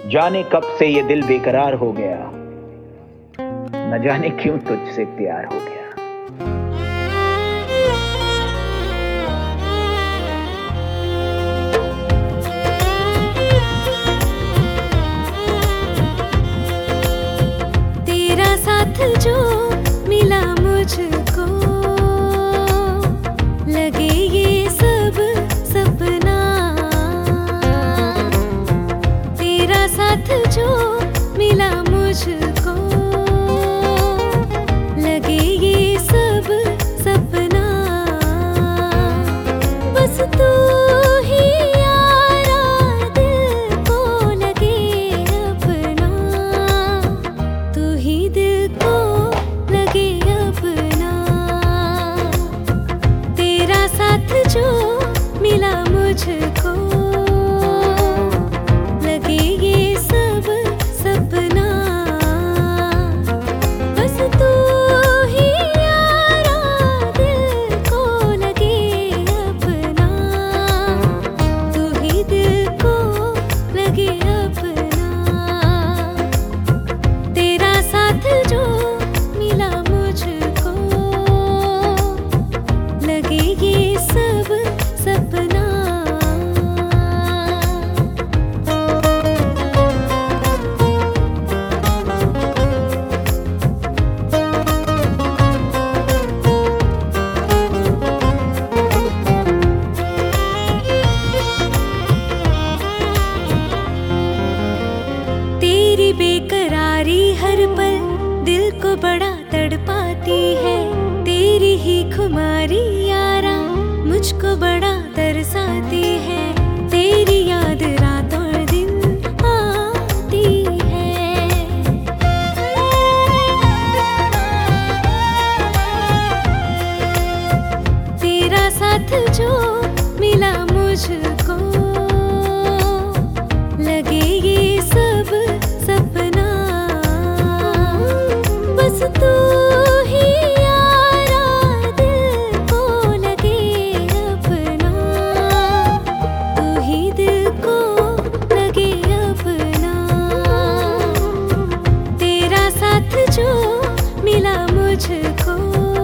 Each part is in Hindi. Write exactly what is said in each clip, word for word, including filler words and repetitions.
जाने कब से ये दिल बेकरार हो गया, न जाने क्यों तुझसे प्यार हो गया। तेरा साथ जो मिला मुझको, लगे ये सब सपना। तेरा साथ जो मिला मुझको, लगे ये सब सपना। बस तू ही यारा दिल को लगे अपना, तू ही दिल को लगे अपना। तेरा साथ जो मिला मुझको, लगे ये सब सपना। बस तू ही यारा दिल को लगे अपना, तू ही दिल को लगे अपना। तेरा साथ जो मिला मुझको, लगे ये सब सपना। तेरी बेकरारी हर पल दिल को बड़ा तड़पाती है। तेरी ही खुमारी यारा मुझको बड़ा तरसाती है। तेरी याद रात और दिन आती है। तेरा साथ जो मिला मुझको, लगे ये सब सपना। बस तू ही यारा दिल को लगे अपना, तू ही दिल को लगे अपना। तेरा साथ जो मिला मुझको,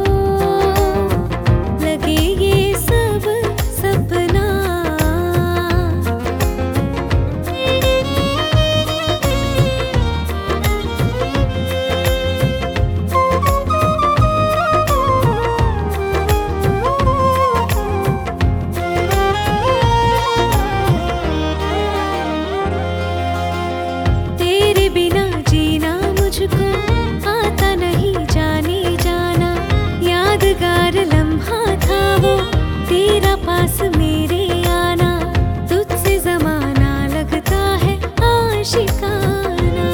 लगे ये सब सपना। तेरे बिना जीना मुझको आता नहीं जाने जाना। यादगार लम्हा था वो तेरा पास मेरे आना। तुझसे जमाना लगता है आशिकाना।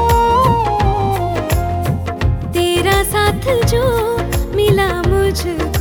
तेरा साथ जो मिला मुझको,